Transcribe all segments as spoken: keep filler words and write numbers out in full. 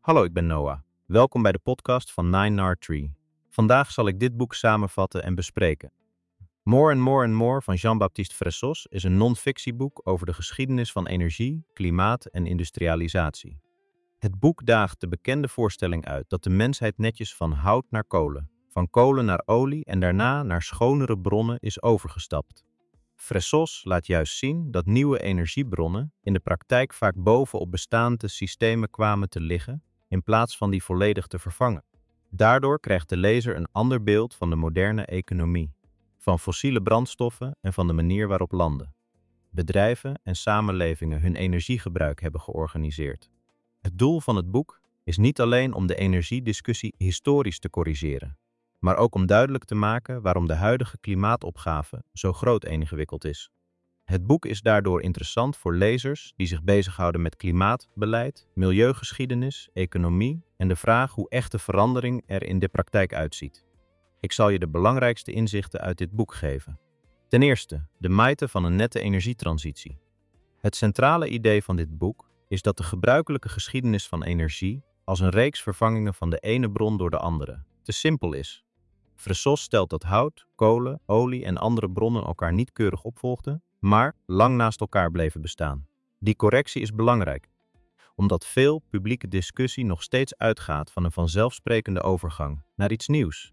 Hallo, ik ben Noah. Welkom bij de podcast van Nine Nard Tree. Vandaag zal ik dit boek samenvatten en bespreken. More and More and More van Jean-Baptiste Fressos is een non-fictieboek over de geschiedenis van energie, klimaat en industrialisatie. Het boek daagt de bekende voorstelling uit dat de mensheid netjes van hout naar kolen, van kolen naar olie en daarna naar schonere bronnen is overgestapt. Fressos laat juist zien dat nieuwe energiebronnen in de praktijk vaak bovenop bestaande systemen kwamen te liggen, in plaats van die volledig te vervangen. Daardoor krijgt de lezer een ander beeld van de moderne economie, van fossiele brandstoffen en van de manier waarop landen, bedrijven en samenlevingen hun energiegebruik hebben georganiseerd. Het doel van het boek is niet alleen om de energiediscussie historisch te corrigeren, maar ook om duidelijk te maken waarom de huidige klimaatopgave zo groot en ingewikkeld is. Het boek is daardoor interessant voor lezers die zich bezighouden met klimaatbeleid, milieugeschiedenis, economie en de vraag hoe echte verandering er in de praktijk uitziet. Ik zal je de belangrijkste inzichten uit dit boek geven. Ten eerste, de mythe van een nette energietransitie. Het centrale idee van dit boek is dat de gebruikelijke geschiedenis van energie als een reeks vervangingen van de ene bron door de andere te simpel is. Fressos stelt dat hout, kolen, olie en andere bronnen elkaar niet keurig opvolgden, maar lang naast elkaar bleven bestaan. Die correctie is belangrijk, omdat veel publieke discussie nog steeds uitgaat van een vanzelfsprekende overgang naar iets nieuws.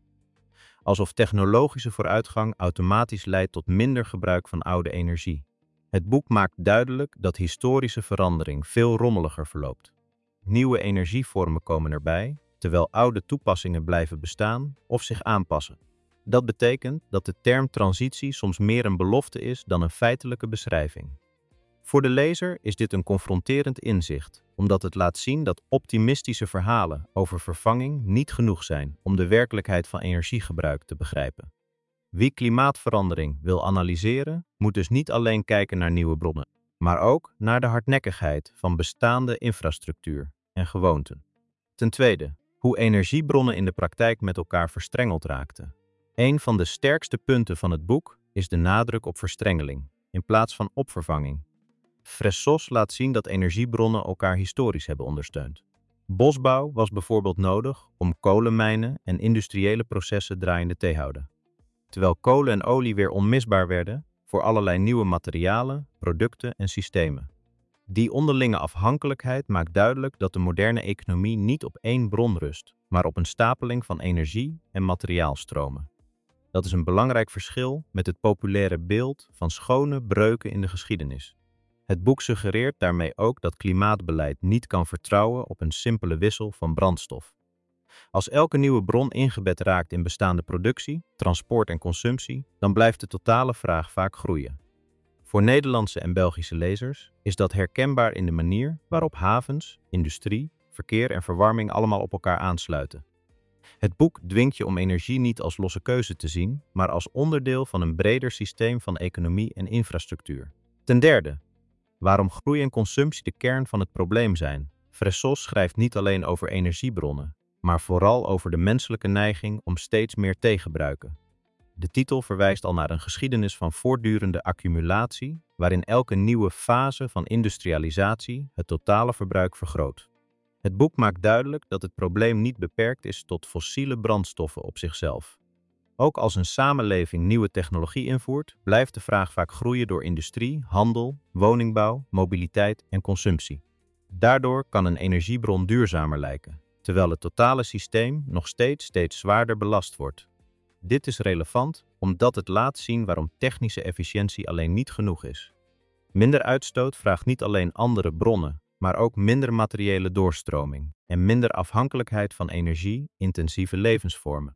Alsof technologische vooruitgang automatisch leidt tot minder gebruik van oude energie. Het boek maakt duidelijk dat historische verandering veel rommeliger verloopt. Nieuwe energievormen komen erbij, terwijl oude toepassingen blijven bestaan of zich aanpassen. Dat betekent dat de term transitie soms meer een belofte is dan een feitelijke beschrijving. Voor de lezer is dit een confronterend inzicht, omdat het laat zien dat optimistische verhalen over vervanging niet genoeg zijn om de werkelijkheid van energiegebruik te begrijpen. Wie klimaatverandering wil analyseren, moet dus niet alleen kijken naar nieuwe bronnen, maar ook naar de hardnekkigheid van bestaande infrastructuur en gewoonten. Ten tweede, hoe energiebronnen in de praktijk met elkaar verstrengeld raakten. Een van de sterkste punten van het boek is de nadruk op verstrengeling, in plaats van op vervanging. Fressos laat zien dat energiebronnen elkaar historisch hebben ondersteund. Bosbouw was bijvoorbeeld nodig om kolenmijnen en industriële processen draaiende te houden, terwijl kolen en olie weer onmisbaar werden voor allerlei nieuwe materialen, producten en systemen. Die onderlinge afhankelijkheid maakt duidelijk dat de moderne economie niet op één bron rust, maar op een stapeling van energie en materiaalstromen. Dat is een belangrijk verschil met het populaire beeld van schone breuken in de geschiedenis. Het boek suggereert daarmee ook dat klimaatbeleid niet kan vertrouwen op een simpele wissel van brandstof. Als elke nieuwe bron ingebed raakt in bestaande productie, transport en consumptie, dan blijft de totale vraag vaak groeien. Voor Nederlandse en Belgische lezers is dat herkenbaar in de manier waarop havens, industrie, verkeer en verwarming allemaal op elkaar aansluiten. Het boek dwingt je om energie niet als losse keuze te zien, maar als onderdeel van een breder systeem van economie en infrastructuur. Ten derde, waarom groei en consumptie de kern van het probleem zijn. Fressos schrijft niet alleen over energiebronnen, maar vooral over de menselijke neiging om steeds meer te gebruiken. De titel verwijst al naar een geschiedenis van voortdurende accumulatie, waarin elke nieuwe fase van industrialisatie het totale verbruik vergroot. Het boek maakt duidelijk dat het probleem niet beperkt is tot fossiele brandstoffen op zichzelf. Ook als een samenleving nieuwe technologie invoert, blijft de vraag vaak groeien door industrie, handel, woningbouw, mobiliteit en consumptie. Daardoor kan een energiebron duurzamer lijken, terwijl het totale systeem nog steeds steeds zwaarder belast wordt. Dit is relevant omdat het laat zien waarom technische efficiëntie alleen niet genoeg is. Minder uitstoot vraagt niet alleen andere bronnen, maar ook minder materiële doorstroming en minder afhankelijkheid van energie-intensieve levensvormen.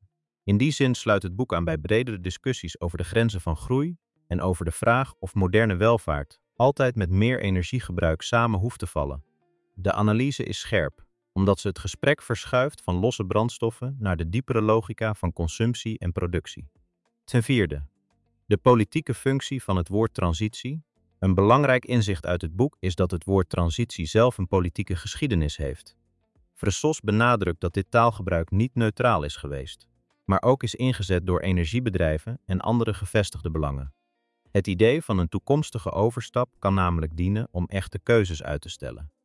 In die zin sluit het boek aan bij bredere discussies over de grenzen van groei en over de vraag of moderne welvaart altijd met meer energiegebruik samen hoeft te vallen. De analyse is scherp, omdat ze het gesprek verschuift van losse brandstoffen naar de diepere logica van consumptie en productie. Ten vierde, de politieke functie van het woord transitie. Een belangrijk inzicht uit het boek is dat het woord transitie zelf een politieke geschiedenis heeft. Fressos benadrukt dat dit taalgebruik niet neutraal is geweest, maar ook is ingezet door energiebedrijven en andere gevestigde belangen. Het idee van een toekomstige overstap kan namelijk dienen om echte keuzes uit te stellen.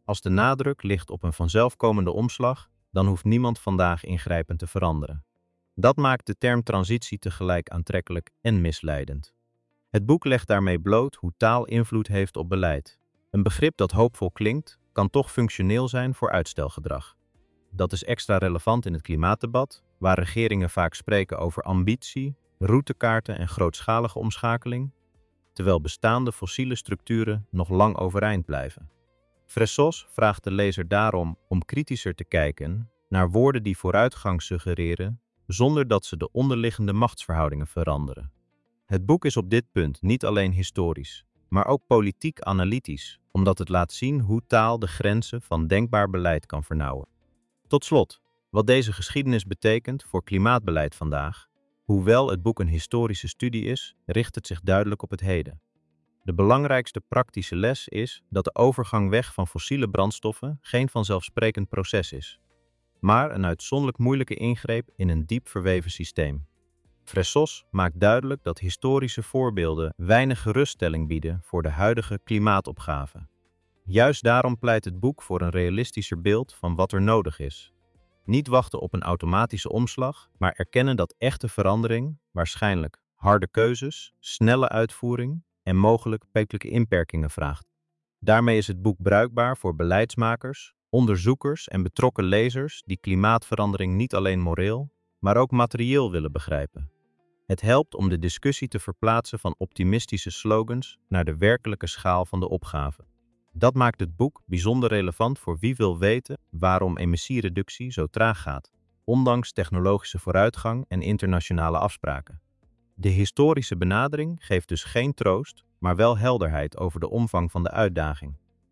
Als de nadruk ligt op een vanzelfkomende omslag, dan hoeft niemand vandaag ingrijpend te veranderen. Dat maakt de term transitie tegelijk aantrekkelijk en misleidend. Het boek legt daarmee bloot hoe taal invloed heeft op beleid. Een begrip dat hoopvol klinkt, kan toch functioneel zijn voor uitstelgedrag. Dat is extra relevant in het klimaatdebat, waar regeringen vaak spreken over ambitie, routekaarten en grootschalige omschakeling, terwijl bestaande fossiele structuren nog lang overeind blijven. Fressos vraagt de lezer daarom om kritischer te kijken naar woorden die vooruitgang suggereren, zonder dat ze de onderliggende machtsverhoudingen veranderen. Het boek is op dit punt niet alleen historisch, maar ook politiek analytisch, omdat het laat zien hoe taal de grenzen van denkbaar beleid kan vernauwen. Tot slot, wat deze geschiedenis betekent voor klimaatbeleid vandaag. Hoewel het boek een historische studie is, richt het zich duidelijk op het heden. De belangrijkste praktische les is dat de overgang weg van fossiele brandstoffen geen vanzelfsprekend proces is, maar een uitzonderlijk moeilijke ingreep in een diep verweven systeem. Fressos maakt duidelijk dat historische voorbeelden weinig geruststelling bieden voor de huidige klimaatopgave. Juist daarom pleit het boek voor een realistischer beeld van wat er nodig is. Niet wachten op een automatische omslag, maar erkennen dat echte verandering waarschijnlijk harde keuzes, snelle uitvoering en mogelijk wettelijke inperkingen vraagt. Daarmee is het boek bruikbaar voor beleidsmakers, onderzoekers en betrokken lezers die klimaatverandering niet alleen moreel, maar ook materieel willen begrijpen. Het helpt om de discussie te verplaatsen van optimistische slogans naar de werkelijke schaal van de opgave. Dat maakt het boek bijzonder relevant voor wie wil weten waarom emissiereductie zo traag gaat, ondanks technologische vooruitgang en internationale afspraken. De historische benadering geeft dus geen troost, maar wel helderheid over de omvang van de uitdaging.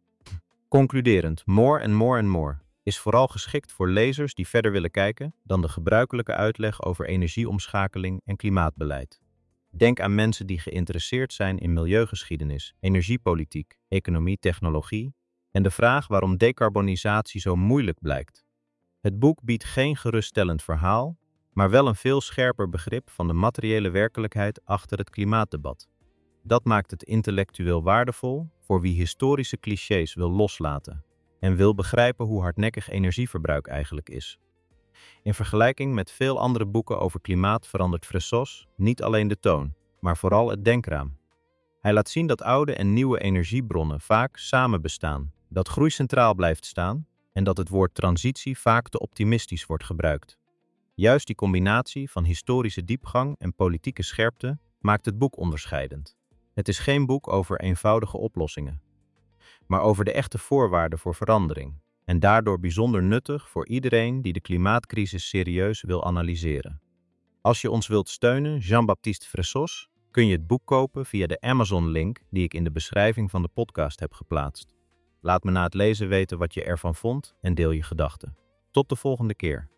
Concluderend, More and More and More is vooral geschikt voor lezers die verder willen kijken dan de gebruikelijke uitleg over energieomschakeling en klimaatbeleid. Denk aan mensen die geïnteresseerd zijn in milieugeschiedenis, energiepolitiek, economie, technologie en de vraag waarom decarbonisatie zo moeilijk blijkt. Het boek biedt geen geruststellend verhaal, maar wel een veel scherper begrip van de materiële werkelijkheid achter het klimaatdebat. Dat maakt het intellectueel waardevol voor wie historische clichés wil loslaten en wil begrijpen hoe hardnekkig energieverbruik eigenlijk is. In vergelijking met veel andere boeken over klimaat verandert Fressos niet alleen de toon, maar vooral het denkraam. Hij laat zien dat oude en nieuwe energiebronnen vaak samen bestaan, dat groei centraal blijft staan en dat het woord transitie vaak te optimistisch wordt gebruikt. Juist die combinatie van historische diepgang en politieke scherpte maakt het boek onderscheidend. Het is geen boek over eenvoudige oplossingen, maar over de echte voorwaarden voor verandering en daardoor bijzonder nuttig voor iedereen die de klimaatcrisis serieus wil analyseren. Als je ons wilt steunen, Jean-Baptiste Fressos, kun je het boek kopen via de Amazon-link die ik in de beschrijving van de podcast heb geplaatst. Laat me na het lezen weten wat je ervan vond en deel je gedachten. Tot de volgende keer.